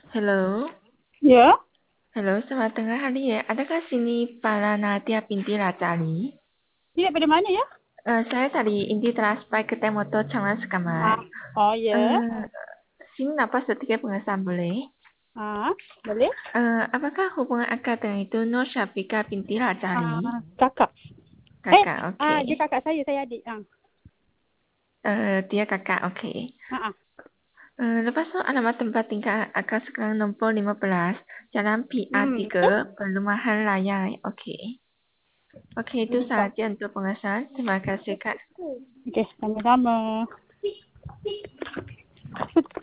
Halo, Ya, halo, selamat tengah hari ya. Adakah sini para Nadia binti Rajali? ini dari mana ya? Saya dari Inti Transpai Kedai Motor Cangan Sekamat. Ah, oh ya, Eh, sini apa setika pengesahan boleh? boleh. Apakah hubungan akad dengan itu Nur Syafika binti Rajali? Kakak. Kakak, oke. Dia kakak saya adik. Dia kakak, oke. Ah. Lepas itu alamat tempat tinggal akad sekarang nombor 15, Jalan PA3, Betul. Perumahan Raya, oke. Oke, itu Betul. sahaja untuk pengesahan. Terima kasih, Kak. Okey, sama-sama.